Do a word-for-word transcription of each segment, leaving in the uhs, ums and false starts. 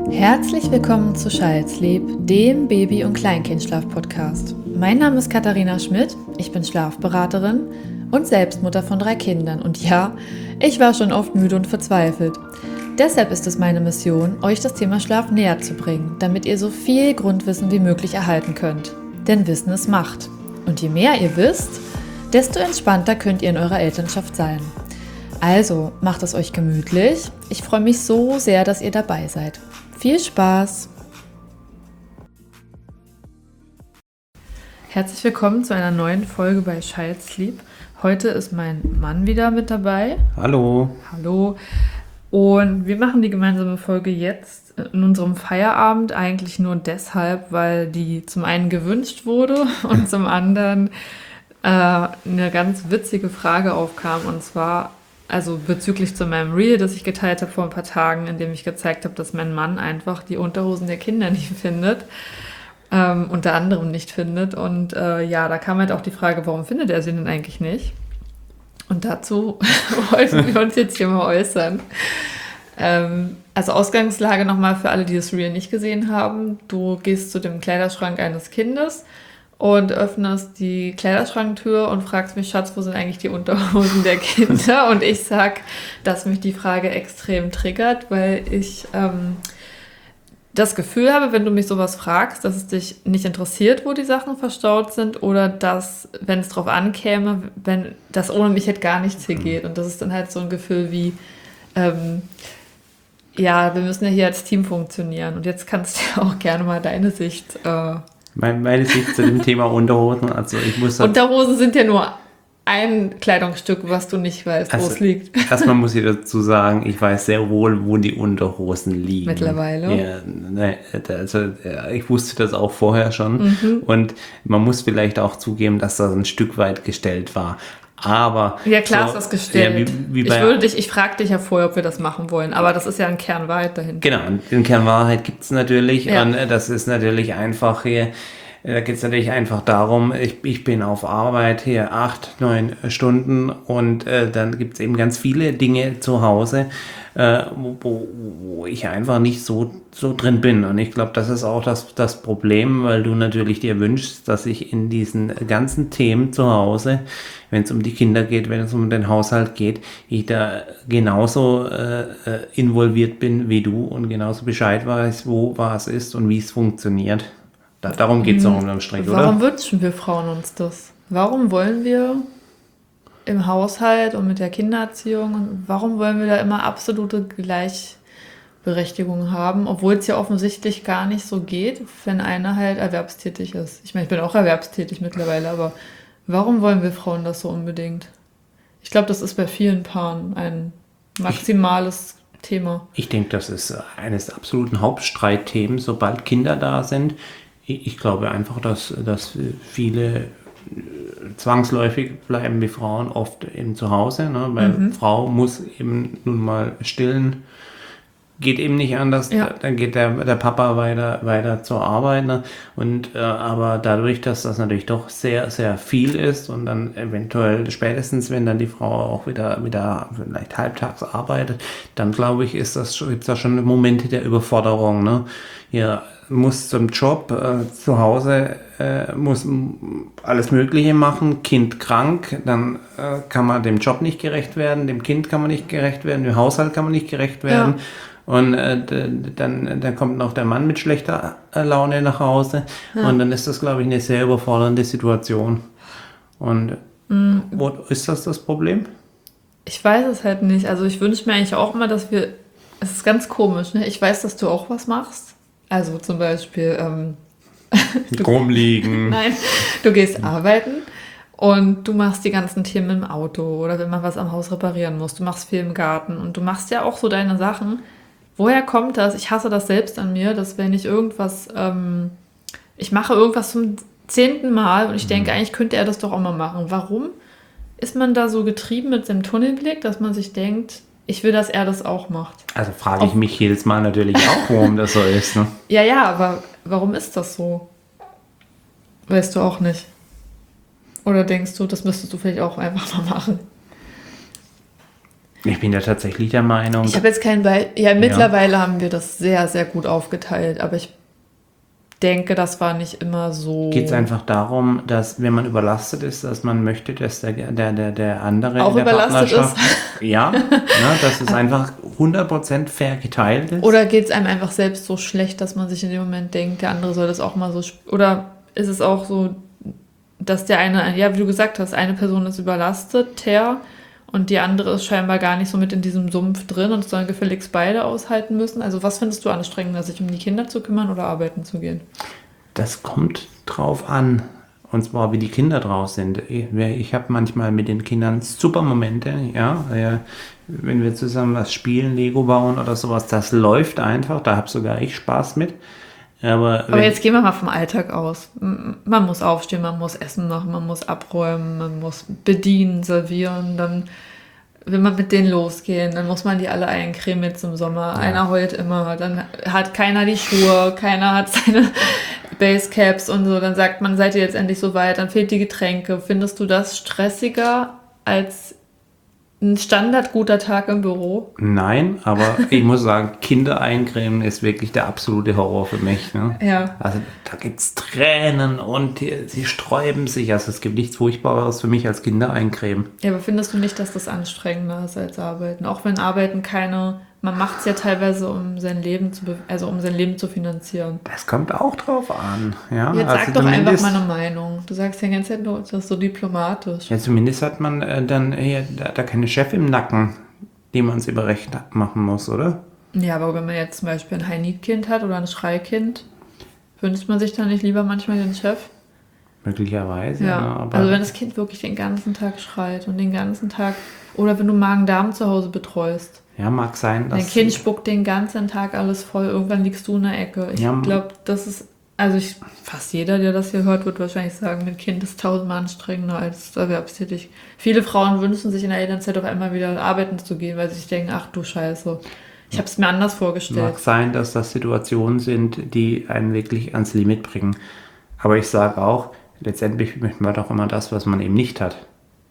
Herzlich willkommen zu Child's-Sleep, dem Baby- und Kleinkindschlaf-Podcast. Mein Name ist Katharina Schmidt, ich bin Schlafberaterin und Selbstmutter von drei Kindern. Und ja, ich war schon oft müde und verzweifelt. Deshalb ist es meine Mission, euch das Thema Schlaf näher zu bringen, damit ihr so viel Grundwissen wie möglich erhalten könnt. Denn Wissen ist Macht. Und je mehr ihr wisst, desto entspannter könnt ihr in eurer Elternschaft sein. Also, macht es euch gemütlich. Ich freue mich so sehr, dass ihr dabei seid. Viel Spaß! Herzlich willkommen zu einer neuen Folge bei Child's-Sleep. Heute ist mein Mann wieder mit dabei. Hallo. Hallo. Und wir machen die gemeinsame Folge jetzt in unserem Feierabend eigentlich nur deshalb, weil die zum einen gewünscht wurde und zum anderen äh, eine ganz witzige Frage aufkam. Und zwar, also bezüglich zu meinem Reel, das ich geteilt habe vor ein paar Tagen, in dem ich gezeigt habe, dass mein Mann einfach die Unterhosen der Kinder nicht findet. Ähm, unter anderem nicht findet. Und äh, ja, da kam halt auch die Frage, warum findet er sie denn eigentlich nicht? Und dazu wollten wir uns jetzt hier mal äußern. Ähm, also Ausgangslage nochmal für alle, die das Reel nicht gesehen haben. Du gehst zu dem Kleiderschrank eines Kindes und öffnest die Kleiderschranktür und fragst mich, Schatz, wo sind eigentlich die Unterhosen der Kinder? Und ich sag, dass mich die Frage extrem triggert, weil ich ähm, das Gefühl habe, wenn du mich sowas fragst, dass es dich nicht interessiert, wo die Sachen verstaut sind, oder dass, wenn es drauf ankäme, wenn das ohne mich halt gar nichts hier geht. Und das ist dann halt so ein Gefühl wie, ähm, ja, wir müssen ja hier als Team funktionieren. Und jetzt kannst du ja auch gerne mal deine Sicht. Äh, meine, meine Sicht zu dem Thema Unterhosen, also ich muss... Unterhosen sind ja nur ein Kleidungsstück, was du nicht weißt, also wo es liegt. Erstmal muss ich dazu sagen, ich weiß sehr wohl, wo die Unterhosen liegen. Mittlerweile. Ja, ne, also ich wusste das auch vorher schon. Mhm. Und man muss vielleicht auch zugeben, dass das ein Stück weit gestellt war. Aber ja, klar so, ist das gestellt. Ja, wie, wie bei, ich würde dich, ich frage dich ja vorher, ob wir das machen wollen, aber das ist ja ein Kern Wahrheit dahinter. Genau, und den Kern Wahrheit gibt es natürlich. Ja. Und das ist natürlich einfach hier. Da geht es natürlich einfach darum, ich, ich bin auf Arbeit hier acht, neun Stunden und äh, dann gibt es eben ganz viele Dinge zu Hause, äh, wo, wo ich einfach nicht so, so drin bin. Und ich glaube, das ist auch das, das Problem, weil du natürlich dir wünschst, dass ich in diesen ganzen Themen zu Hause, wenn es um die Kinder geht, wenn es um den Haushalt geht, ich da genauso äh, involviert bin wie du und genauso Bescheid weiß, wo was ist und wie es funktioniert. Da, darum geht es auch unterm Strich, oder? Warum wünschen wir Frauen uns das? Warum wollen wir im Haushalt und mit der Kindererziehung, und warum wollen wir da immer absolute Gleichberechtigung haben, obwohl es ja offensichtlich gar nicht so geht, wenn einer halt erwerbstätig ist? Ich meine, ich bin auch erwerbstätig mittlerweile, aber warum wollen wir Frauen das so unbedingt? Ich glaube, das ist bei vielen Paaren ein maximales ich, Thema. Ich denke, das ist eines der absoluten Hauptstreitthemen, sobald Kinder da sind. Ich glaube einfach, dass, dass viele zwangsläufig bleiben wie Frauen oft eben zu Hause, ne? Weil mhm. Frau muss eben nun mal stillen, geht eben nicht anders, ja. Dann geht der, der Papa weiter, weiter zur Arbeit. Ne? Und, äh, aber dadurch, dass das natürlich doch sehr, sehr viel ist und dann eventuell spätestens, wenn dann die Frau auch wieder, wieder vielleicht halbtags arbeitet, dann glaube ich, ist das, gibt es da schon Momente der Überforderung. Ne? Hier muss zum Job, äh, zu Hause äh, muss alles Mögliche machen, Kind krank, dann äh, kann man dem Job nicht gerecht werden, dem Kind kann man nicht gerecht werden, dem Haushalt kann man nicht gerecht werden. Ja. Und äh, dann, dann kommt noch der Mann mit schlechter Laune nach Hause. Ja. Und dann ist das, glaube ich, eine sehr überfordernde Situation. Und mhm. wo ist das das Problem? Ich weiß es halt nicht. Also ich wünsche mir eigentlich auch immer, dass wir... Es ist ganz komisch, ne? Ich weiß, dass du auch was machst. Also zum Beispiel... Ähm, rumliegen. Nein, du gehst arbeiten und du machst die ganzen Themen im Auto oder wenn man was am Haus reparieren muss. Du machst viel im Garten und du machst ja auch so deine Sachen. Woher kommt das? Ich hasse das selbst an mir, dass wenn ich irgendwas, ähm, ich mache irgendwas zum zehnten Mal und ich mhm. denke, eigentlich könnte er das doch auch mal machen. Warum ist man da so getrieben mit dem Tunnelblick, dass man sich denkt, ich will, dass er das auch macht? Also frage ich Auf, mich jedes Mal natürlich auch, warum das so ist. Ne? Ja, ja, aber warum ist das so? Weißt du auch nicht. Oder denkst du, das müsstest du vielleicht auch einfach mal machen? Ich bin ja tatsächlich der Meinung. Ich habe jetzt kein Beispiel. Ja, mittlerweile ja. haben wir das sehr, sehr gut aufgeteilt, aber ich denke, das war nicht immer so. Geht es einfach darum, dass, wenn man überlastet ist, dass man möchte, dass der, der, der, der andere auch in der überlastet Partnerschaft, ist? Ja, ne, dass es einfach hundert Prozent fair geteilt ist. Oder geht es einem einfach selbst so schlecht, dass man sich in dem Moment denkt, der andere soll das auch mal so. Sp- Oder ist es auch so, dass der eine, ja, wie du gesagt hast, eine Person ist überlastet, her, und die andere ist scheinbar gar nicht so mit in diesem Sumpf drin und sollen gefälligst beide aushalten müssen. Also was findest du anstrengender, sich um die Kinder zu kümmern oder arbeiten zu gehen? Das kommt drauf an. Und zwar, wie die Kinder drauf sind. Ich, ich habe manchmal mit den Kindern super Momente, ja. Wenn wir zusammen was spielen, Lego bauen oder sowas, das läuft einfach. Da habe sogar ich Spaß mit. Aber, Aber jetzt gehen wir mal vom Alltag aus. Man muss aufstehen, man muss Essen machen, man muss abräumen, man muss bedienen, servieren, dann will man mit denen losgehen, dann muss man die alle eincremen jetzt im Sommer. Ja. Einer heult immer, dann hat keiner die Schuhe, keiner hat seine Basecaps und so. Dann sagt man, seid ihr jetzt endlich so weit, dann fehlt die Getränke. Findest du das stressiger als ein standard guter Tag im Büro? Nein, aber ich muss sagen, Kinder eincremen ist wirklich der absolute Horror für mich. Ne? Ja. Also da gibt es Tränen und die, sie sträuben sich. Also es gibt nichts Furchtbareres für mich als Kinder eincremen. Ja, aber findest du nicht, dass das anstrengender ist als Arbeiten? Auch wenn Arbeiten keine... Man macht es ja teilweise, um sein Leben zu, be- also um sein Leben zu finanzieren. Das kommt auch drauf an. Ja, Jetzt also sag doch einfach mal eine Meinung. Du sagst ja die ganze Zeit nur, das ist so diplomatisch. Ja, zumindest hat man äh, dann äh, da, da keine Chef im Nacken, die man es über Recht machen muss, oder? Ja, aber wenn man jetzt zum Beispiel ein High-Need-Kind hat oder ein Schreikind, wünscht man sich dann nicht lieber manchmal den Chef? Möglicherweise, ja. ja. Aber also wenn das Kind wirklich den ganzen Tag schreit und den ganzen Tag... Oder wenn du Magen-Darm zu Hause betreust. Ja, mag sein, dass... Dein Kind spuckt den ganzen Tag alles voll. Irgendwann liegst du in der Ecke. Ich Ja, glaube, das ist... Also ich, fast jeder, der das hier hört, wird wahrscheinlich sagen, mit Kind ist tausendmal anstrengender als erwerbstätig. Viele Frauen wünschen sich in der Elternzeit auf einmal wieder arbeiten zu gehen, weil sie sich denken, ach du Scheiße, ich habe es mir anders vorgestellt. Mag sein, dass das Situationen sind, die einen wirklich ans Limit bringen. Aber ich sage auch, letztendlich möchte man doch immer das, was man eben nicht hat.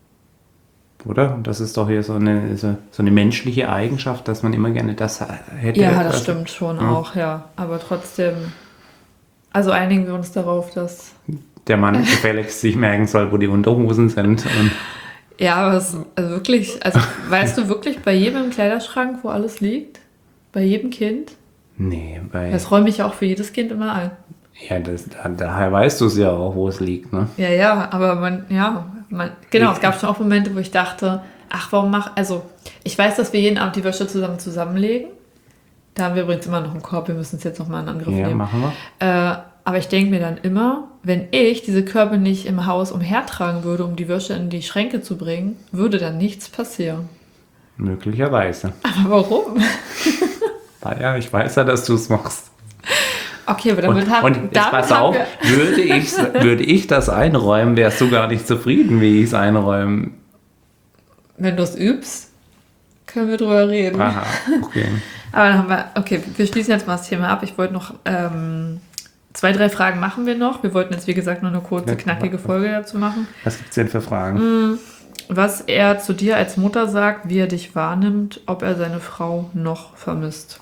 Oder? Und das ist doch hier so eine, so, so eine menschliche Eigenschaft, dass man immer gerne das hätte. Ja, das also, stimmt schon ja. auch, ja. Aber trotzdem, also einigen wir uns darauf, dass... Der Mann gefälligst sich merken soll, wo die Unterhosen sind. Und ja, aber es, also wirklich, also weißt du wirklich bei jedem im Kleiderschrank, wo alles liegt? Bei jedem Kind? Nee, bei... Das räume ich ja auch für jedes Kind immer ein. Ja, das, da, daher weißt du es ja auch, wo es liegt, ne? Ja, ja, aber man, ja, man, genau, es gab schon auch Momente, wo ich dachte, ach, warum mach, also, ich weiß, dass wir jeden Abend die Wäsche zusammen zusammenlegen. Da haben wir übrigens immer noch einen Korb, wir müssen es jetzt nochmal in Angriff Ja, nehmen. machen wir. Äh, aber ich denke mir dann immer, wenn ich diese Körbe nicht im Haus umhertragen würde, um die Wäsche in die Schränke zu bringen, würde dann nichts passieren. Möglicherweise. Aber warum? Naja, ich weiß ja, dass du es machst. Okay, aber damit Und, haben, und jetzt damit pass haben auf, wir... würde ich, würde ich das einräumen, wärst du gar nicht zufrieden, wie ich es einräume. Wenn du es übst, können wir drüber reden. Aha, okay. Aber dann haben wir, okay, wir schließen jetzt mal das Thema ab. Ich wollte noch, ähm, zwei, drei Fragen machen wir noch. Wir wollten jetzt, wie gesagt, nur eine kurze, knackige Folge dazu machen. Was gibt es denn für Fragen? Was er zu dir als Mutter sagt, wie er dich wahrnimmt, ob er seine Frau noch vermisst.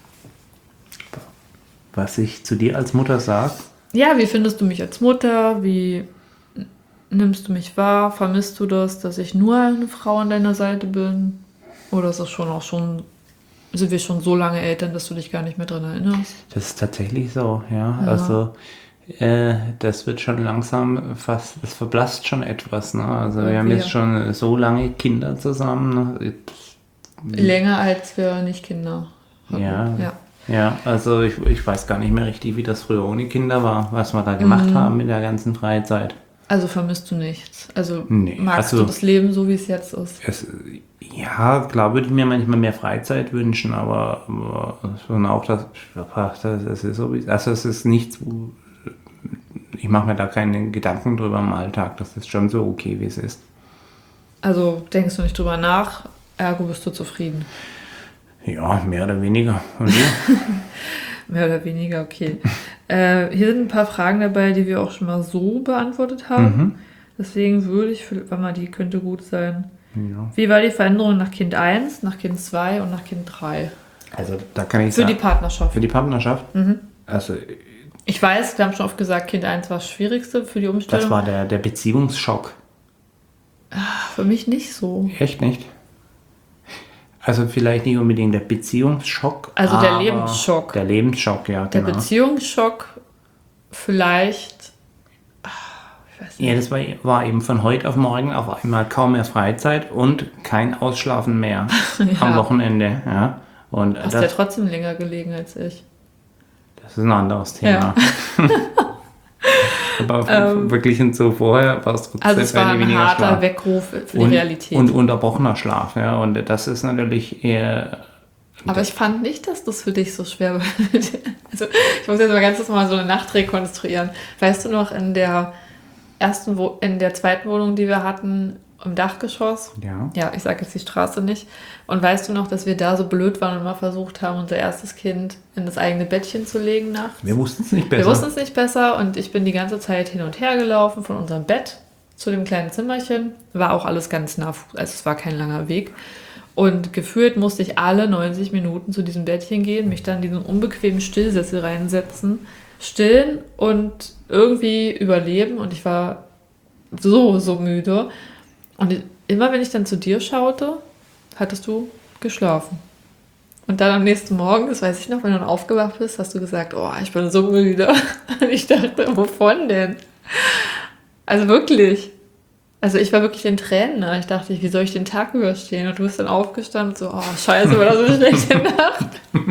Was ich zu dir als Mutter sage? Ja, wie findest du mich als Mutter? Wie nimmst du mich wahr? Vermisst du das, dass ich nur eine Frau an deiner Seite bin? Oder ist das schon auch schon, sind wir schon so lange Eltern, dass du dich gar nicht mehr dran erinnerst? Das ist tatsächlich so, ja. Ja. Also äh, das wird schon langsam fast, es verblasst schon etwas. Ne? Also Ja, wir haben wir. jetzt schon so lange Kinder zusammen. Ne? Länger als wir nicht Kinder hatten. Ja. Ja. Ja, also ich, ich weiß gar nicht mehr richtig, wie das früher ohne Kinder war, was wir da gemacht Mhm. haben in der ganzen Freizeit. Also vermisst du nichts? Also Nee, magst also- du das Leben so, wie es jetzt ist? Es, ja, klar würde ich mir manchmal mehr Freizeit wünschen, aber, aber schon auch das, das, das ist so, wie- also es ist nichts, wo, ich mache mir da keine Gedanken drüber im Alltag, das ist schon so okay, wie es ist. Also denkst du nicht drüber nach, ergo bist du zufrieden? Ja, mehr oder weniger. Und du? Mehr oder weniger, okay. äh, hier sind ein paar Fragen dabei, die wir auch schon mal so beantwortet haben. Mhm. Deswegen würde ich, warte mal, die könnte gut sein. Ja. Wie war die Veränderung nach Kind eins, nach Kind zwei und nach Kind drei? Also da kann ich Für sagen, die Partnerschaft. für die Partnerschaft, Mhm. also Ich weiß, wir haben schon oft gesagt, Kind eins war das Schwierigste für die Umstellung. das war der, der Beziehungsschock. Für mich nicht so. Echt nicht? Also vielleicht nicht unbedingt der Beziehungsschock. Also der aber Lebensschock. Der Lebensschock, ja, Der genau. Beziehungsschock vielleicht, ah, ich weiß nicht. Ja, das war, war eben von heute auf morgen auf einmal kaum mehr Freizeit und kein Ausschlafen mehr am Wochenende. Ja. Und Hast das, ja trotzdem länger gelegen als ich. das ist ein anderes Thema. Aber Ähm, wirklich und so vorher war es trotzdem Also es war ein weniger harter Schlaf. Weckruf für die Und, Realität. und unterbrochener Schlaf. Ja. Und das ist natürlich eher... Aber ich fand nicht, dass das für dich so schwer war. Also ich muss jetzt mal ganz kurz mal so eine Nacht rekonstruieren. Weißt du noch, in der ersten, Wo- in der zweiten Wohnung, die wir hatten, im Dachgeschoss? Ja. Ja, ich sage jetzt die Straße nicht. Und weißt du noch, dass wir da so blöd waren und mal versucht haben, unser erstes Kind in das eigene Bettchen zu legen nachts? Wir wussten es nicht besser. Wir wussten es nicht besser und ich bin die ganze Zeit hin und her gelaufen von unserem Bett zu dem kleinen Zimmerchen. War auch alles ganz nah, also es war kein langer Weg. Und gefühlt musste ich alle neunzig Minuten zu diesem Bettchen gehen, mich dann in diesen unbequemen Stillsessel reinsetzen, stillen und irgendwie überleben. Und ich war so, so müde. Und immer wenn ich dann zu dir schaute, hattest du geschlafen. Und dann am nächsten Morgen, das weiß ich noch, wenn du dann aufgewacht bist, hast du gesagt, oh, ich bin so müde. Und ich dachte, wovon denn? Also wirklich. Also ich war wirklich in Tränen. Ne? Ich dachte, wie soll ich den Tag überstehen? Und du bist dann aufgestanden und so, oh, scheiße, war das so eine schlechte Nacht.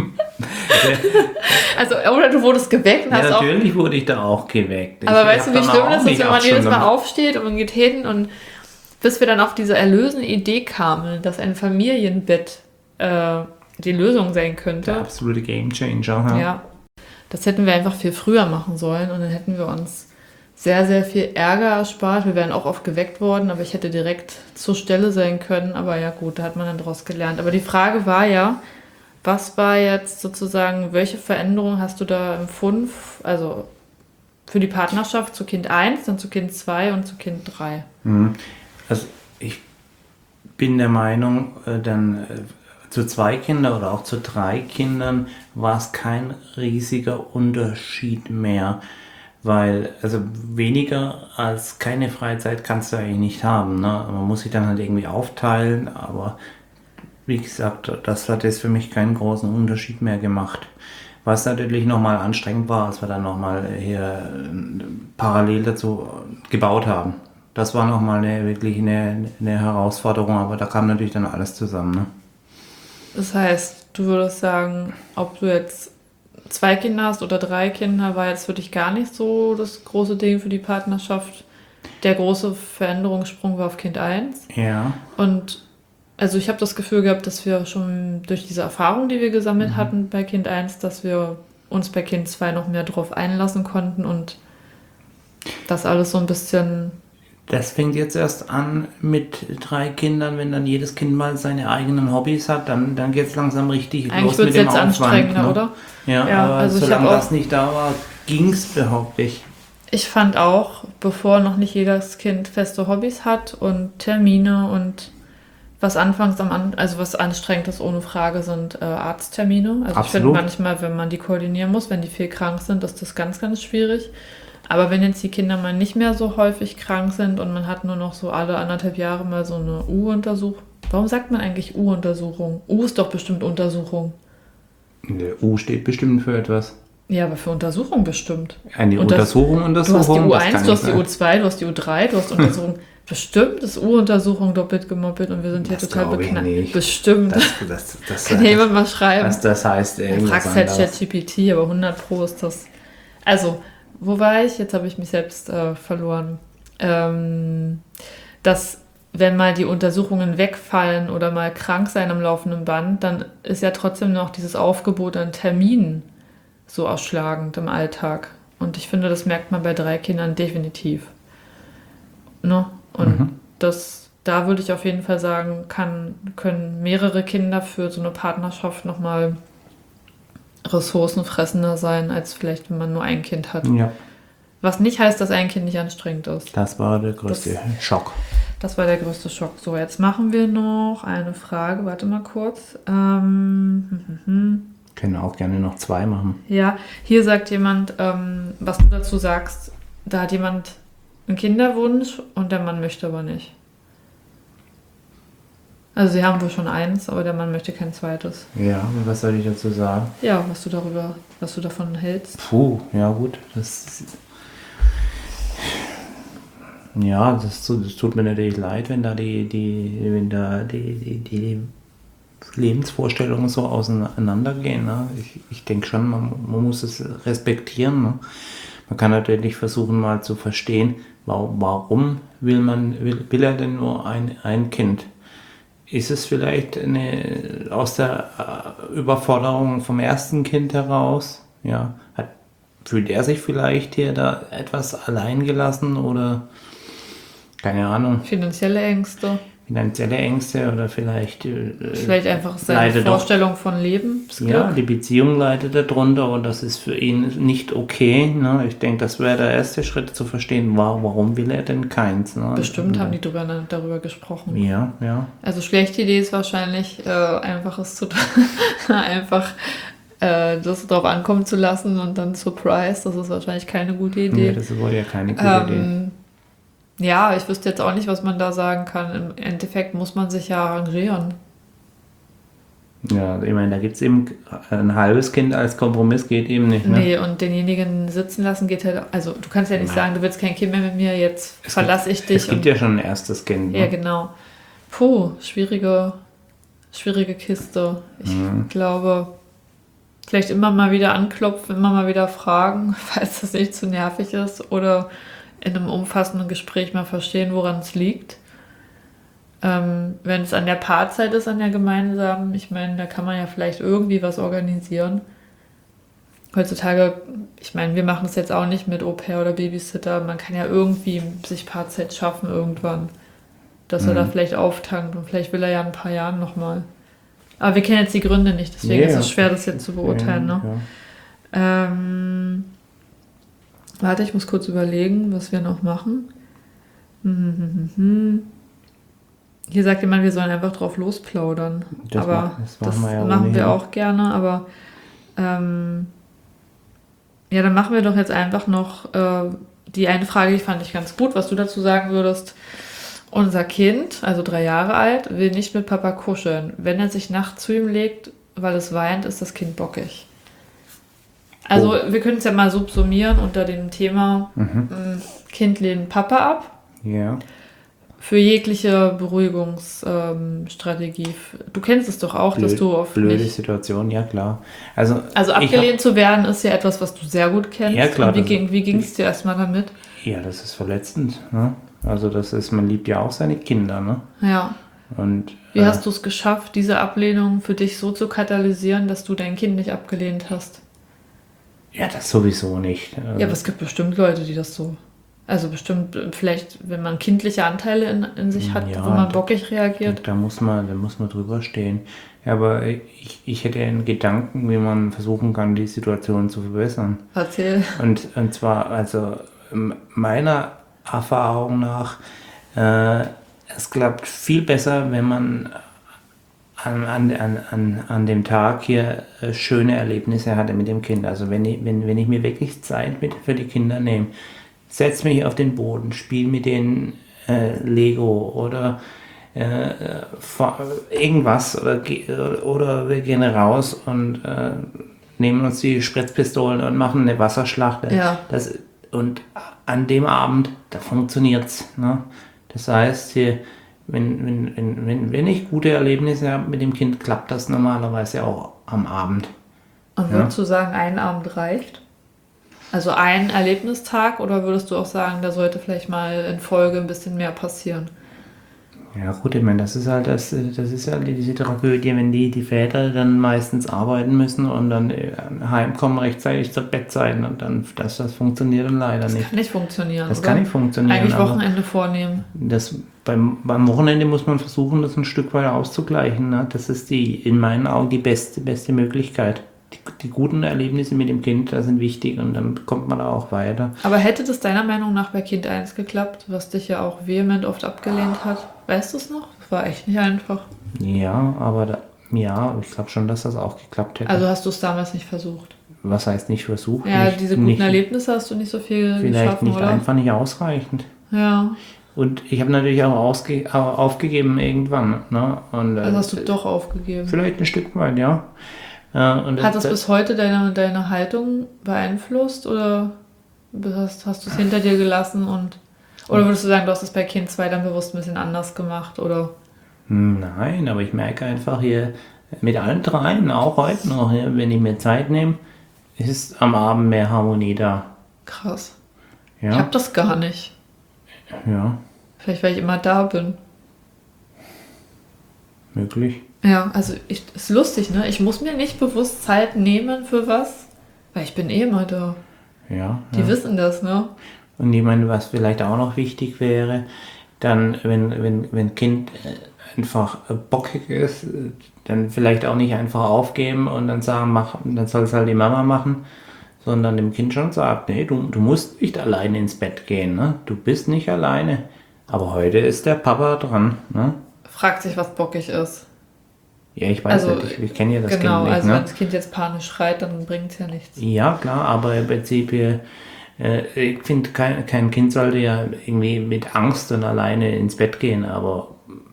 Also, oder du wurdest geweckt und Ja, hast auch... natürlich wurde ich da auch geweckt. Aber Ich weißt du, hab wie dann schlimm auch das ist, nicht wenn man acht jedes Mal Stunden- aufsteht und man geht hin und bis wir dann auf diese erlösende Idee kamen, dass ein Familienbett äh, die Lösung sein könnte. Der absolute Gamechanger. Ja. Ja, das hätten wir einfach viel früher machen sollen und dann hätten wir uns sehr, sehr viel Ärger erspart. Wir wären auch oft geweckt worden, aber ich hätte direkt zur Stelle sein können. Aber ja gut, da hat man dann daraus gelernt. Aber die Frage war ja, was war jetzt sozusagen, welche Veränderung hast du da empfunden? Also für die Partnerschaft zu Kind eins, dann zu Kind zwei und zu Kind drei. Also ich bin der Meinung, äh, dann äh, zu zwei Kindern oder auch zu drei Kindern war es kein riesiger Unterschied mehr. Weil, also weniger als keine Freizeit kannst du eigentlich nicht haben. Ne? Man muss sich dann halt irgendwie aufteilen, aber wie gesagt, das hat jetzt für mich keinen großen Unterschied mehr gemacht. Was natürlich nochmal anstrengend war, als wir dann nochmal hier äh, parallel dazu gebaut haben. Das war nochmal eine, wirklich eine, eine Herausforderung, aber da kam natürlich dann alles zusammen. Ne? Das heißt, du würdest sagen, ob du jetzt zwei Kinder hast oder drei Kinder, war jetzt für dich gar nicht so das große Ding für die Partnerschaft. Der große Veränderungssprung war auf Kind eins. Ja. Und also ich habe das Gefühl gehabt, dass wir schon durch diese Erfahrung, die wir gesammelt Mhm. hatten bei Kind eins, dass wir uns bei Kind zwei noch mehr drauf einlassen konnten und das alles so ein bisschen... Das fängt jetzt erst an mit drei Kindern, wenn dann jedes Kind mal seine eigenen Hobbys hat, dann, dann geht es langsam richtig Eigentlich los wird mit es dem jetzt Aufwand. anstrengender, Ne? oder? Ja, Ja, aber also ich solange hab auch- das nicht da war, ging es, behaupte ich. Ich fand auch, bevor noch nicht jedes Kind feste Hobbys hat und Termine und was anfangs am An also was anstrengend ist ohne Frage, sind äh, Arzttermine. Also ich finde Absolut. manchmal, wenn man die koordinieren muss, wenn die viel krank sind, ist das ganz, ganz schwierig. Aber wenn jetzt die Kinder mal nicht mehr so häufig krank sind und man hat nur noch so alle anderthalb Jahre mal so eine U-Untersuchung. Warum sagt man eigentlich U-Untersuchung? U ist doch bestimmt Untersuchung. Der U steht bestimmt für etwas. Ja, aber für Untersuchung bestimmt. Eine Und das- Untersuchung, Du Untersuchung. hast die U das eins, kann du nicht hast die sein. U zwei, du hast die U drei, du hast Untersuchung. Bestimmt ist U-Untersuchung doppelt gemoppelt und wir sind hier Das total glaub ich beknackt. nicht. Bestimmt. Das, das, das, Kann ja jemand mal schreiben. das, das heißt Ja, irgendwas fragst halt anderes. ChatGPT, aber hundert Pro ist das. Also, wo war ich? Jetzt habe ich mich selbst äh, verloren. Ähm, dass, wenn mal die Untersuchungen wegfallen oder mal krank sein am laufenden Band, dann ist ja trotzdem noch dieses Aufgebot an Terminen so ausschlagend im Alltag. Und ich finde, das merkt man bei drei Kindern definitiv. Ne? Und Mhm. das, da würde ich auf jeden Fall sagen, kann, können mehrere Kinder für so eine Partnerschaft nochmal ressourcenfressender sein, als vielleicht, wenn man nur ein Kind hat. Ja, Was nicht heißt, dass ein Kind nicht anstrengend ist. das war der größte Schock. Das war der größte Schock. So, jetzt machen wir noch eine Frage. Warte mal kurz. Ähm, hm, hm, hm. Können auch gerne noch zwei machen. Ja, hier sagt jemand, ähm, was du dazu sagst, da hat jemand einen Kinderwunsch und der Mann möchte aber nicht. Also sie haben wohl schon eins, aber der Mann möchte kein zweites. Ja, und was soll ich dazu sagen? Ja, was du darüber, was du davon hältst. Puh, ja gut, das ja, das, das tut mir natürlich leid, wenn da die, die, wenn da die, die, die Lebensvorstellungen so auseinandergehen. Ne? Ich, ich denke schon, man, man muss es respektieren. Ne? Man kann natürlich versuchen mal zu verstehen, warum, warum will man, will, will er denn nur ein, ein Kind? Ist es vielleicht eine, aus der äh, Überforderung vom ersten Kind heraus? Ja, hat, fühlt er sich vielleicht hier da etwas alleingelassen oder keine Ahnung? Finanzielle Ängste. Finanzielle Ängste oder vielleicht... Äh, vielleicht einfach seine Vorstellung doch, von Lebensglück. Ja, die Beziehung leidet darunter und das ist für ihn nicht okay. Ne? Ich denke, das wäre der erste Schritt zu verstehen, warum will er denn keins. Ne? Bestimmt haben die darüber, darüber gesprochen. Ja, ja. Also schlechte Idee ist wahrscheinlich, äh, einfach es zu einfach äh, das drauf ankommen zu lassen und dann Surprise, das ist wahrscheinlich keine gute Idee. Ja, das ist wohl ja keine gute ähm, Idee. Ja, ich wüsste jetzt auch nicht, was man da sagen kann. Im Endeffekt muss man sich ja arrangieren. Ja, ich meine, da gibt es eben ein halbes Kind als Kompromiss, geht eben nicht. Ne? Nee, und denjenigen sitzen lassen geht halt, also du kannst ja nicht Nein. sagen, du willst kein Kind mehr mit mir, jetzt es verlasse gibt, ich dich. Es gibt ja schon ein erstes Kind. Ne? Ja, genau. Puh, schwierige, schwierige Kiste. Ich mhm. glaube, vielleicht immer mal wieder anklopfen, immer mal wieder fragen, falls das nicht zu nervig ist, oder in einem umfassenden Gespräch mal verstehen, woran es liegt. Ähm, wenn es an der Paarzeit ist, an der gemeinsamen, ich meine, da kann man ja vielleicht irgendwie was organisieren. Heutzutage, ich meine, wir machen es jetzt auch nicht mit Au-pair oder Babysitter, man kann ja irgendwie sich Paarzeit schaffen irgendwann, dass mhm. er da vielleicht auftankt und vielleicht will er ja in ein paar Jahren nochmal. Aber wir kennen jetzt die Gründe nicht, deswegen yeah. ist es schwer, das jetzt zu beurteilen. Ja, ne? Ja. Ähm, Warte, ich muss kurz überlegen, was wir noch machen. Hier sagt jemand, wir sollen einfach drauf losplaudern. Das aber machen, das machen, das wir, ja machen wir auch gerne. Aber ähm, ja, dann machen wir doch jetzt einfach noch äh, die eine Frage, die fand ich ganz gut, was du dazu sagen würdest. Unser Kind, also drei Jahre alt, will nicht mit Papa kuscheln. Wenn er sich nachts zu ihm legt, weil es weint, ist das Kind bockig. Also oh. wir können es ja mal subsumieren unter dem Thema mhm. Kind lehnt Papa ab. Ja. Für jegliche Beruhigungsstrategie. Ähm, du kennst es doch auch, Blöd, dass du oft blöde nicht... Situation, ja klar. Also, also abgelehnt hab, zu werden ist ja etwas, was du sehr gut kennst. Ja, klar. Und wie ging wie ging es dir erstmal damit? Ja, das ist verletzend. Ne? Also das ist, man liebt ja auch seine Kinder. Ne? Ja. Und, wie äh, hast du es geschafft, diese Ablehnung für dich so zu katalysieren, dass du dein Kind nicht abgelehnt hast? Ja, das sowieso nicht. Ja, aber es gibt bestimmt Leute, die das so... Also bestimmt, vielleicht, wenn man kindliche Anteile in, in sich hat, ja, wo man bockig reagiert. Da, da, muss man, da muss man drüber stehen. Ja, aber ich, ich hätte einen Gedanken, wie man versuchen kann, die Situation zu verbessern. Erzähl. Und, und zwar, also meiner Erfahrung nach, äh, es klappt viel besser, wenn man an, an, an, an dem Tag hier äh, schöne Erlebnisse hatte mit dem Kind. Also wenn ich, wenn, wenn ich mir wirklich Zeit mit für die Kinder nehme, setz mich auf den Boden, spiel mit denen äh, Lego oder äh, irgendwas oder, oder wir gehen raus und äh, nehmen uns die Spritzpistolen und machen eine Wasserschlacht. Ja. Das, und an dem Abend, da funktioniert's. Ne? Das heißt, hier, wenn, wenn, wenn, wenn, wenn ich gute Erlebnisse habe mit dem Kind, klappt das normalerweise auch am Abend. Und ja? Würdest du sagen, ein Abend reicht? Also ein Erlebnistag, oder würdest du auch sagen, da sollte vielleicht mal in Folge ein bisschen mehr passieren? Ja gut, ich meine, das ist halt das, das ist halt diese Tragödie, wenn die, die Väter dann meistens arbeiten müssen und dann heimkommen rechtzeitig zur Bettzeit und dann, das, das funktioniert dann leider das nicht. Das kann nicht funktionieren, Das oder? kann nicht funktionieren. Eigentlich Wochenende vornehmen. Das, beim, beim Wochenende muss man versuchen, das ein Stück weit auszugleichen. Ne? Das ist die, in meinen Augen die beste, beste Möglichkeit. die, die guten Erlebnisse mit dem Kind, das sind wichtig und dann kommt man da auch weiter. Aber hätte das deiner Meinung nach bei Kind eins geklappt, was dich ja auch vehement oft abgelehnt hat? Weißt du es noch? Das war echt nicht einfach. Ja, aber da, ja, ich glaube schon, dass das auch geklappt hätte. Also hast du es damals nicht versucht? Was heißt nicht versucht? Ja, nicht, diese guten nicht, Erlebnisse hast du nicht so viel Vielleicht geschaffen, nicht oder? einfach nicht ausreichend. Ja. Und ich habe natürlich auch ausge au- aufgegeben irgendwann. Ne? Und, äh, Also hast du doch aufgegeben. Vielleicht ein Stück weit, ja. Äh, und Hat das das, bis heute deine, deine Haltung beeinflusst oder hast, hast du es hinter dir gelassen und oder würdest du sagen, du hast es bei Kind zwei dann bewusst ein bisschen anders gemacht oder? Nein, aber ich merke einfach hier mit allen dreien, auch heute noch, ja, wenn ich mir Zeit nehme, ist am Abend mehr Harmonie da. Krass. Ja, Ich hab das gar nicht. ja, Vielleicht, weil ich immer da bin. möglich. Ja, also ich, ist lustig, ne? Ich muss mir nicht bewusst Zeit nehmen für was, weil ich bin eh immer da. Ja, Die ja. wissen das, ne? Und ich meine, was vielleicht auch noch wichtig wäre, dann, wenn, wenn, wenn Kind äh, einfach äh, bockig ist, äh, dann vielleicht auch nicht einfach aufgeben und dann sagen, mach, dann soll es halt die Mama machen, sondern dem Kind schon sagt, nee, du, du musst nicht alleine ins Bett gehen, ne? Du bist nicht alleine. Aber heute ist der Papa dran, ne? Fragt sich, was bockig ist. Ja, ich weiß Also, nicht, ich, ich kenne ja das Genau, Kind nicht, also ne? wenn das Kind jetzt panisch schreit, dann bringt es ja nichts. Ja, klar, aber im Prinzip, äh, ich finde, kein, kein Kind sollte ja irgendwie mit Angst und alleine ins Bett gehen, aber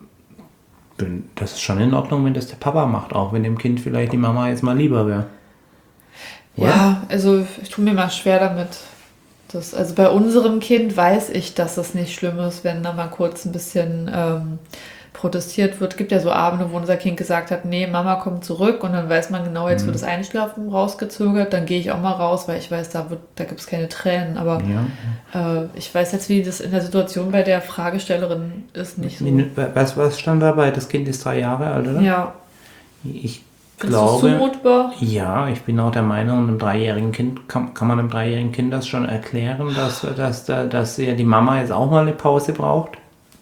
bin- das ist schon in Ordnung, wenn das der Papa macht, auch wenn dem Kind vielleicht die Mama jetzt mal lieber wäre. Oder? Ja, also ich tue mir mal schwer damit. Das, also bei unserem Kind weiß ich, dass es nicht schlimm ist, wenn da mal kurz ein bisschen ähm, protestiert wird. Es gibt ja so Abende, wo unser Kind gesagt hat, nee, Mama kommt zurück und dann weiß man genau, jetzt wird das Einschlafen rausgezögert, dann gehe ich auch mal raus, weil ich weiß, da, wird, da gibt es keine Tränen. Aber Ja. äh, ich weiß jetzt, wie das in der Situation bei der Fragestellerin ist, nicht so. Was, was stand dabei? Das Kind ist drei Jahre alt, oder? Ja, Ich findest du es glaube, zumutbar? ja, ich bin auch der Meinung, einem dreijährigen Kind kann, kann man einem dreijährigen Kind das schon erklären, dass, dass, dass, dass ja die Mama jetzt auch mal eine Pause braucht.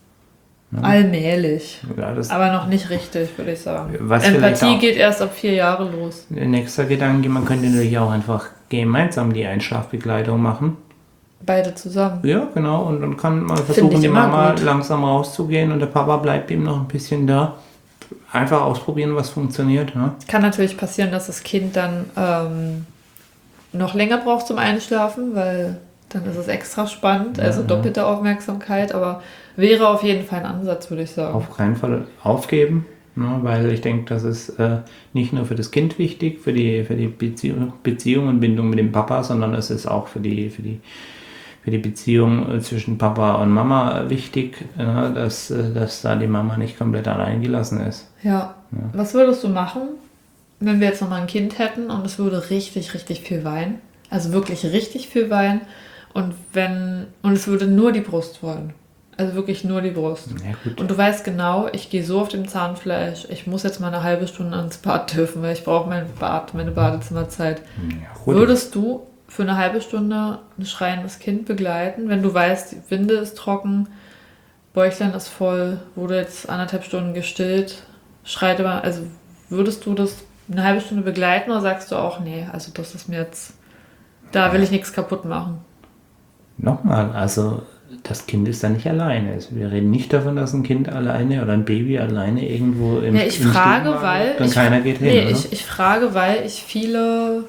Allmählich. Ja, das Aber noch nicht richtig, würde ich sagen. Was vielleicht Empathie auch- geht erst ab vier Jahre los. nächster Gedanke, man könnte natürlich auch einfach gemeinsam die Einschlafbegleitung machen. Beide zusammen. Ja, genau. Und dann kann man Finde versuchen, ich die immer Mama gut. langsam rauszugehen und der Papa bleibt eben noch ein bisschen da. Einfach ausprobieren, was funktioniert. Ne? Kann natürlich passieren, dass das Kind dann ähm, noch länger braucht zum Einschlafen, weil dann ist es extra spannend, Ja, also ja. doppelte Aufmerksamkeit, aber wäre auf jeden Fall ein Ansatz, würde ich sagen. Auf keinen Fall aufgeben, ne? Weil ich denke, das ist äh, nicht nur für das Kind wichtig, für die, für die Beziehung, Beziehung und Bindung mit dem Papa, sondern es ist auch für die, für die, für die Beziehung äh, zwischen Papa und Mama wichtig, äh, dass, äh, dass da die Mama nicht komplett allein gelassen ist. Ja. Was würdest du machen, wenn wir jetzt nochmal ein Kind hätten und es würde richtig, richtig viel weinen? Also wirklich richtig viel weinen und wenn und es würde nur die Brust wollen. Also wirklich nur die Brust. Ja, gut. Und du weißt genau, ich gehe so auf dem Zahnfleisch, ich muss jetzt mal eine halbe Stunde ans Bad dürfen, weil ich brauche mein Bad, meine Badezimmerzeit. Ja, gut. Würdest du für eine halbe Stunde ein schreiendes Kind begleiten, wenn du weißt, die Winde ist trocken, Bäuchlein ist voll, wurde jetzt anderthalb Stunden gestillt, schreit aber, also würdest du das eine halbe Stunde begleiten oder sagst du auch, nee, also das ist mir jetzt, da will ich nichts kaputt machen? Nochmal, also das Kind ist da nicht alleine. Also wir reden nicht davon, dass ein Kind alleine oder ein Baby alleine irgendwo im Ja, ich im frage, Stubenwagen weil liegt und ich, keiner geht hin. nee, oder? ich, ich frage, weil ich viele,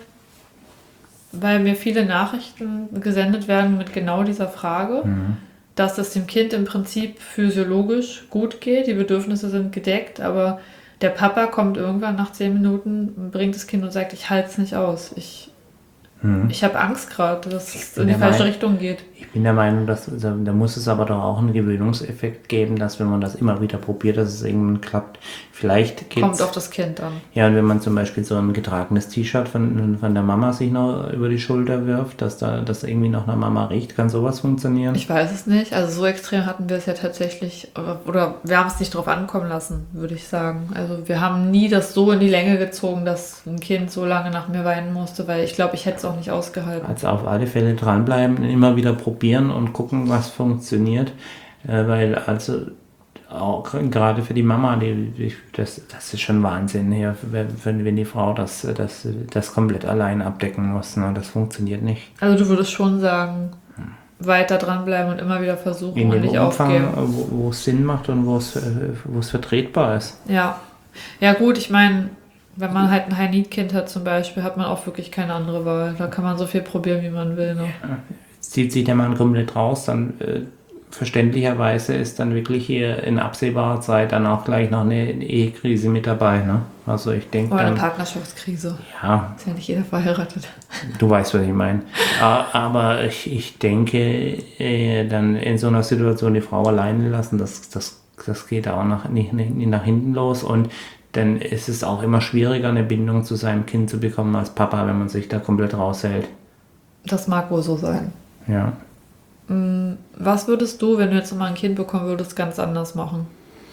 weil mir viele Nachrichten gesendet werden mit genau dieser Frage, Mhm. dass es dem Kind im Prinzip physiologisch gut geht, die Bedürfnisse sind gedeckt, aber der Papa kommt irgendwann nach zehn Minuten, bringt das Kind und sagt, ich halte es nicht aus, ich, Mhm. ich habe Angst gerade, dass es bin in die der falsche Meinung- Richtung geht. Ich bin der Meinung, dass da da muss es aber doch auch einen Gewöhnungseffekt geben, dass wenn man das immer wieder probiert, dass es irgendwann klappt. Vielleicht geht's, Kommt auf das Kind an. ja, und wenn man zum Beispiel so ein getragenes T-Shirt von, von der Mama sich noch über die Schulter wirft, dass da das irgendwie nach einer Mama riecht, kann sowas funktionieren? Ich weiß es nicht. Also so extrem hatten wir es ja tatsächlich, oder- oder wir haben es nicht drauf ankommen lassen, würde ich sagen. Also wir haben nie das so in die Länge gezogen, dass ein Kind so lange nach mir weinen musste, weil ich glaube, ich hätte es auch nicht ausgehalten. Also auf alle Fälle dranbleiben, immer wieder probieren und gucken, was funktioniert. Äh, weil also auch gerade für die Mama, die, die, das, das ist schon Wahnsinn hier, wenn, wenn die Frau das, das, das komplett allein abdecken muss. Ne? Das funktioniert nicht. Also du würdest schon sagen, weiter dranbleiben und immer wieder versuchen In und dem nicht Umfang, aufgeben. wo, wo es Sinn macht und wo es, wo es vertretbar ist. Ja. Ja gut, ich meine, wenn man halt ein High-Need-Kind hat zum Beispiel, hat man auch wirklich keine andere Wahl. Da kann man so viel probieren, wie man will. Ne? Zieht sich der Mann komplett raus, dann äh, verständlicherweise ist dann wirklich hier in absehbarer Zeit dann auch gleich noch eine Ehekrise mit dabei. Ne? Also ich denke Oder eine dann, Partnerschaftskrise. ja, Ist ja nicht jeder verheiratet. du weißt, was ich meine. Aber ich, ich denke, äh, dann in so einer Situation die Frau alleine lassen, das, das, das geht auch nach, nicht, nicht, nicht nach hinten los. Und dann ist es auch immer schwieriger, eine Bindung zu seinem Kind zu bekommen als Papa, wenn man sich da komplett raushält. Das mag wohl so sein. Ja. Was würdest du, wenn du jetzt nochmal ein Kind bekommen würdest, ganz anders machen?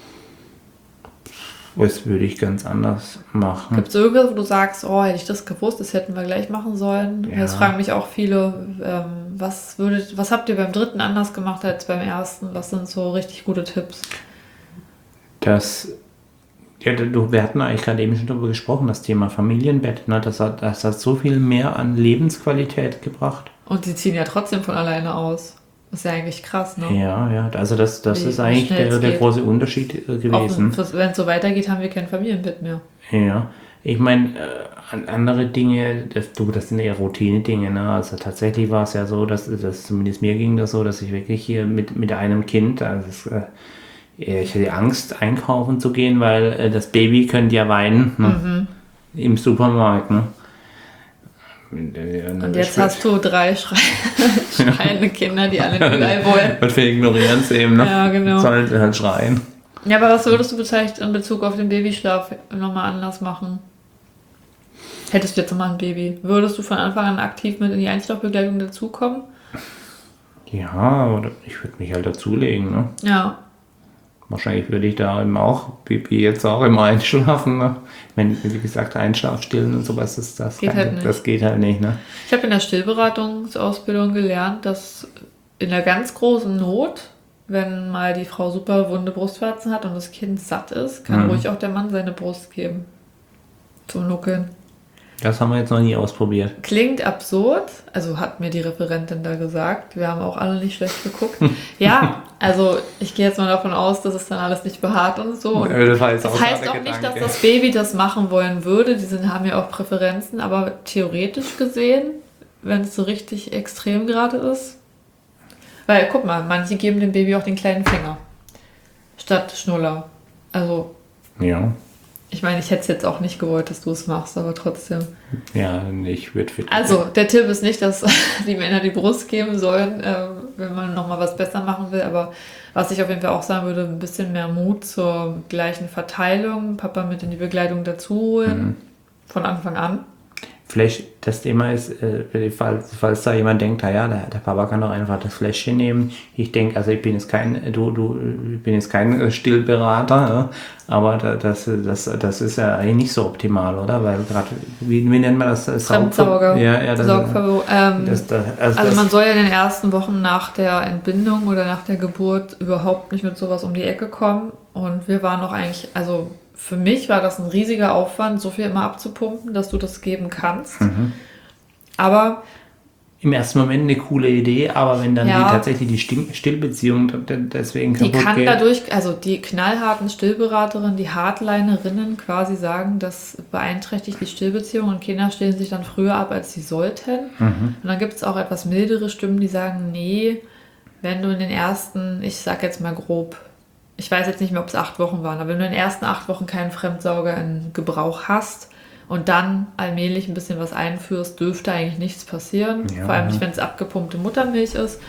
Das würde ich ganz anders machen. Gibt es irgendwas, wo du sagst, oh, hätte ich das gewusst, das hätten wir gleich machen sollen? Ja. Jetzt fragen mich auch viele, ähm, was, würdet, was habt ihr beim dritten anders gemacht als beim ersten? Was sind so richtig gute Tipps? Das, ja, du, wir hatten eigentlich gerade eben schon darüber gesprochen, das Thema Familienbett. Ne? Das, hat, das hat so viel mehr an Lebensqualität gebracht. Und die ziehen ja trotzdem von alleine aus. Das ist ja eigentlich krass, ne? Ja, ja, also das, das Wie ist eigentlich schnell der, es der geht. große Unterschied äh, gewesen. Wenn es so weitergeht, haben wir kein Familienbett mehr. Ja, ich meine, äh, an andere Dinge, das, du, das sind eher Routine-Dinge, ne? Also tatsächlich war es ja so, dass, dass zumindest mir ging das so, dass ich wirklich hier mit, mit einem Kind, also das, äh, ich hatte Angst, einkaufen zu gehen, weil äh, das Baby könnte ja weinen, ne? Mhm. Im Supermarkt, ne? Und jetzt hast du drei Schrei schreiende Kinder, die alle überall wollen. Und wir ignorieren es eben, ne? Ja, genau. Sollen halt schreien. Ja, aber was würdest du vielleicht in Bezug auf den Babyschlaf nochmal anders machen? Hättest du jetzt nochmal ein Baby? Würdest du von Anfang an aktiv mit in die Einschlafbegleitung dazukommen? Ja, oder ich würde mich halt dazulegen, ne? Ja. Wahrscheinlich würde ich da eben auch, wie wie jetzt auch immer einschlafen. Ne? Wenn, wie gesagt, Einschlafstillen und sowas, das, das, Geht kann, halt nicht. das geht halt nicht. Ne? Ich habe in der Stillberatungsausbildung gelernt, dass in der ganz großen Not, wenn mal die Frau super wunde Brustwarzen hat und das Kind satt ist, kann Mhm. ruhig auch der Mann seine Brust geben. Zum Nuckeln. Das haben wir jetzt noch nie ausprobiert. Klingt absurd, also hat mir die Referentin da gesagt. Wir haben auch alle nicht schlecht geguckt. Ja, also ich gehe jetzt mal davon aus, dass es dann alles nicht behaart und so. Und Das heißt das auch, heißt auch nicht, dass das Baby das machen wollen würde. Die sind, haben ja auch Präferenzen, aber theoretisch gesehen, wenn es so richtig extrem gerade ist. Weil, guck mal, manche geben dem Baby auch den kleinen Finger statt Schnuller. Also, Ja, ich meine, ich hätte es jetzt auch nicht gewollt, dass du es machst, aber trotzdem. ja, ich würde fit. Also, der Tipp ist nicht, dass die Männer die Brust geben sollen, äh, wenn man nochmal was besser machen will. Aber was ich auf jeden Fall auch sagen würde, ein bisschen mehr Mut zur gleichen Verteilung. Papa mit in die Begleitung dazu holen. Mhm. Von Anfang an. Vielleicht das Thema ist, äh, falls, falls da jemand denkt, naja, der, der Papa kann doch einfach das Fläschchen nehmen. Ich denke, also ich bin jetzt kein, du, du, ich bin jetzt kein Stillberater, ja, aber da, das, das, das ist ja eigentlich nicht so optimal, oder? Weil gerade, wie, wie nennt man das? Fremdsauger. Ja, ja, das, Saugverbo- ähm, das, das, also Also das, man soll ja in den ersten Wochen nach der Entbindung oder nach der Geburt überhaupt nicht mit sowas um die Ecke kommen. Und wir waren auch eigentlich, also für mich war das ein riesiger Aufwand, so viel immer abzupumpen, dass du das geben kannst. Mhm. Aber im ersten Moment eine coole Idee, aber wenn dann Ja. die, tatsächlich die Still- Stillbeziehung d- deswegen die kaputt kann geht. dadurch, also die knallharten Stillberaterinnen, die Hardlinerinnen quasi sagen, das beeinträchtigt die Stillbeziehung und Kinder stillen sich dann früher ab, als sie sollten. Mhm. Und dann gibt es auch etwas mildere Stimmen, die sagen, nee, wenn du in den ersten, ich sag jetzt mal grob, ich weiß jetzt nicht mehr, ob es acht Wochen waren, aber wenn du in den ersten acht Wochen keinen Fremdsauger in Gebrauch hast und dann allmählich ein bisschen was einführst, dürfte eigentlich nichts passieren. Ja. Vor allem nicht, wenn es abgepumpte Muttermilch ist.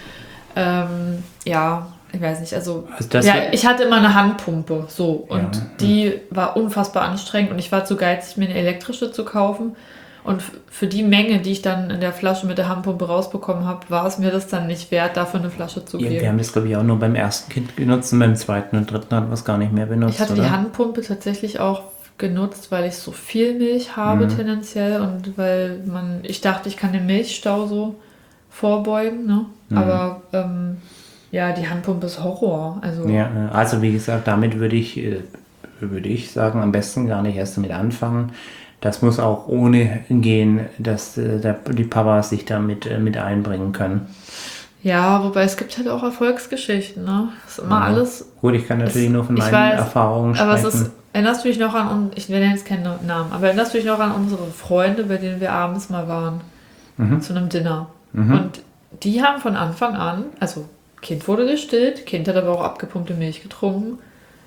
Ähm, ja, ich weiß nicht, also, Also das ja, wär- ich hatte immer eine Handpumpe, so, und Ja. die war unfassbar anstrengend und ich war zu geizig, mir eine elektrische zu kaufen. Und f- für die Menge, die ich dann in der Flasche mit der Handpumpe rausbekommen habe, war es mir das dann nicht wert, dafür eine Flasche zu Ja, geben. wir haben das, glaube ich, auch nur beim ersten Kind genutzt und beim zweiten und dritten hat wir es gar nicht mehr benutzt, Ich hatte oder? die Handpumpe tatsächlich auch genutzt, weil ich so viel Milch habe Mhm. tendenziell und weil man, ich dachte, ich kann den Milchstau so vorbeugen, ne? Mhm. Aber ähm, Ja, die Handpumpe ist Horror. Also, Ja, also wie gesagt, damit würde ich, äh, würde ich sagen, am besten gar nicht erst damit anfangen. Das muss auch ohne gehen, dass äh, der, die Papas sich damit äh, mit einbringen können. ja, wobei es gibt halt auch Erfolgsgeschichten, ne? Das ist immer Ja. alles. Gut, ich kann natürlich es, nur von ich meinen weiß, Erfahrungen aber es sprechen. ist, erinnerst du dich noch an, un- ich nenne jetzt keinen Namen, aber erinnerst du dich noch an unsere Freunde, bei denen wir abends mal waren? Mhm. Zu einem Dinner. Mhm. Und die haben von Anfang an, also Kind wurde gestillt, Kind hat aber auch abgepumpte Milch getrunken.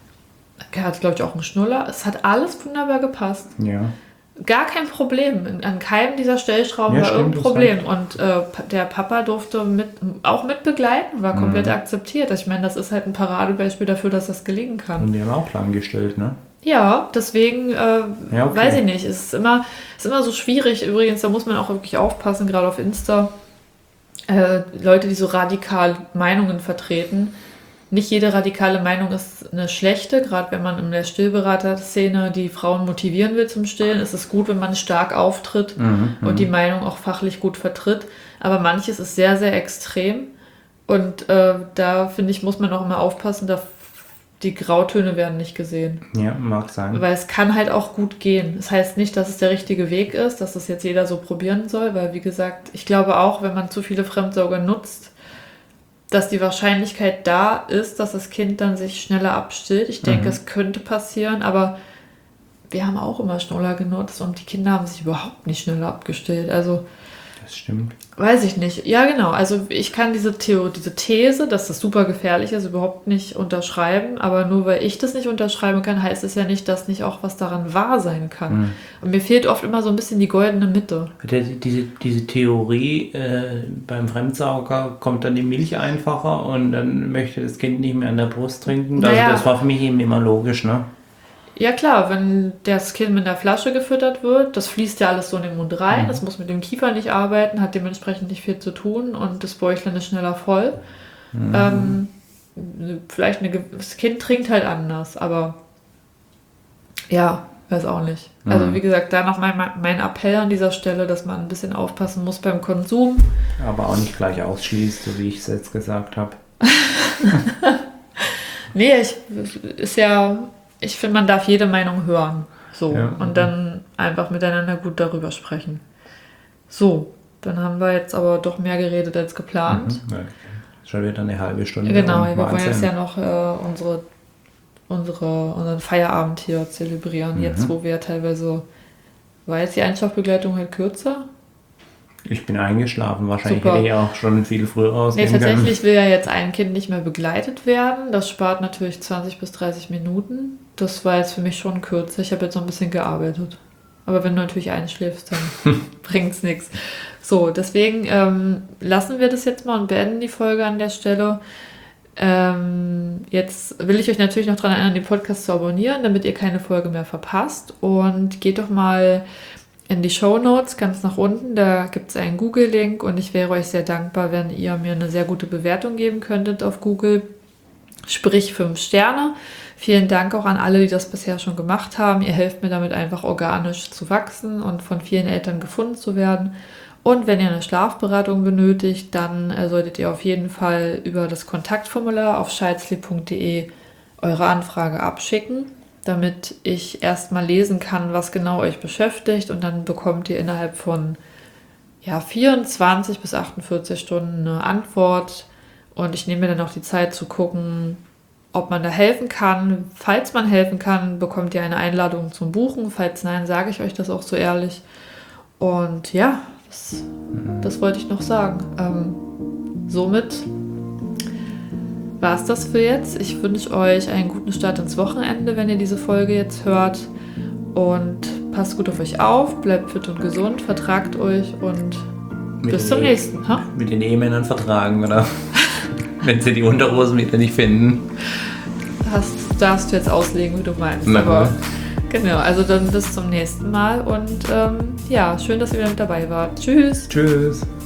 Er hat, glaube ich, auch einen Schnuller. Es hat alles wunderbar gepasst. Ja. Gar kein Problem. An keinem dieser Stellschrauben Ja, war stimmt, irgendein das Problem. heißt- Und äh, pa- der Papa durfte mit, auch mit begleiten, war komplett Mhm. akzeptiert. Ich meine, das ist halt ein Paradebeispiel dafür, dass das gelingen kann. Und die haben auch Plan gestellt, ne? Ja, deswegen, äh, Ja, okay. weiß ich nicht. Es ist immer, es ist immer so schwierig. Übrigens, da muss man auch wirklich aufpassen, gerade auf Insta. Äh, Leute, die so radikal Meinungen vertreten. Nicht jede radikale Meinung ist eine schlechte. Gerade wenn man in der Stillberater-Szene die Frauen motivieren will zum Stillen, ist es gut, wenn man stark auftritt Mhm, und die Meinung auch fachlich gut vertritt. Aber manches ist sehr, sehr extrem. Und äh, da, finde ich, muss man auch immer aufpassen, da die Grautöne werden nicht gesehen. Ja, mag sein. Weil es kann halt auch gut gehen. Das heißt nicht, dass es der richtige Weg ist, dass das jetzt jeder so probieren soll, weil wie gesagt, ich glaube auch, wenn man zu viele Fremdsauger nutzt, dass die Wahrscheinlichkeit da ist, dass das Kind dann sich schneller abstillt. Ich denke, Mhm. es könnte passieren, aber wir haben auch immer Schnuller genutzt und die Kinder haben sich überhaupt nicht schneller abgestillt. Also Das stimmt. weiß ich nicht. Ja, genau. Also ich kann diese Theo diese These, dass das super gefährlich ist, überhaupt nicht unterschreiben. Aber nur weil ich das nicht unterschreiben kann, heißt es ja nicht, dass nicht auch was daran wahr sein kann. Mhm. Und mir fehlt oft immer so ein bisschen die goldene Mitte. Der, diese, diese Theorie, äh, beim Fremdsauger kommt dann die Milch einfacher und dann möchte das Kind nicht mehr an der Brust trinken. Also Naja. das war für mich eben immer logisch, ne? Ja klar, wenn das Kind mit einer Flasche gefüttert wird, das fließt ja alles so in den Mund rein, Mhm. das muss mit dem Kiefer nicht arbeiten, hat dementsprechend nicht viel zu tun und das Bäuchlein ist schneller voll. Mhm. Ähm, vielleicht eine, Ge- das Kind trinkt halt anders, aber ja, weiß auch nicht. Also Mhm. wie gesagt, da noch mein, mein Appell an dieser Stelle, dass man ein bisschen aufpassen muss beim Konsum. Aber auch nicht gleich ausschließt, so wie ich es jetzt gesagt habe. Nee, ich, ist ja, ich finde, man darf jede Meinung hören. So. Ja. Und dann einfach miteinander gut darüber sprechen. So, dann haben wir jetzt aber doch mehr geredet als geplant. Ja, schon wieder eine halbe Stunde. Genau, rum. wir wollen jetzt Wahnsinn. ja noch äh, unsere, unsere, unseren Feierabend hier zelebrieren. Mhm. Jetzt, wo wir teilweise, war jetzt die Einschlafbegleitung halt kürzer? Ich bin eingeschlafen. Wahrscheinlich Super. hätte ich auch schon viel früher Nee, rausgehen können. tatsächlich will ja jetzt ein Kind nicht mehr begleitet werden. Das spart natürlich zwanzig bis dreißig Minuten. Das war jetzt für mich schon kürzer. Ich habe jetzt noch ein bisschen gearbeitet. Aber wenn du natürlich einschläfst, dann bringt's nichts. So, deswegen ähm, lassen wir das jetzt mal und beenden die Folge an der Stelle. Ähm, jetzt will ich euch natürlich noch daran erinnern, den Podcast zu abonnieren, damit ihr keine Folge mehr verpasst. Und geht doch mal in die Shownotes ganz nach unten. Da gibt es einen Google-Link und ich wäre euch sehr dankbar, wenn ihr mir eine sehr gute Bewertung geben könntet auf Google. Sprich fünf Sterne. Vielen Dank auch an alle, die das bisher schon gemacht haben. Ihr helft mir damit einfach organisch zu wachsen und von vielen Eltern gefunden zu werden. Und wenn ihr eine Schlafberatung benötigt, dann äh, solltet ihr auf jeden Fall über das Kontaktformular auf scheidsley punkt de eure Anfrage abschicken, damit ich erstmal lesen kann, was genau euch beschäftigt. Und dann bekommt ihr innerhalb von ja, vierundzwanzig bis achtundvierzig Stunden eine Antwort. Und ich nehme mir dann auch die Zeit zu gucken, ob man da helfen kann. Falls man helfen kann, bekommt ihr eine Einladung zum Buchen. Falls nein, sage ich euch das auch so ehrlich. Und ja, das, das wollte ich noch sagen. Ähm, somit war es das für jetzt. Ich wünsche euch einen guten Start ins Wochenende, wenn ihr diese Folge jetzt hört. Und passt gut auf euch auf, bleibt fit und gesund, vertragt euch und Mit bis den zum E- nächsten. Ha? Mit den Ehemännern vertragen, oder? Wenn sie die Unterhosen wieder nicht finden. Das darfst du jetzt auslegen, wie du meinst. Na Aber gut. genau, also dann bis zum nächsten Mal und ähm, ja, schön, dass ihr wieder mit dabei wart. Tschüss! Tschüss.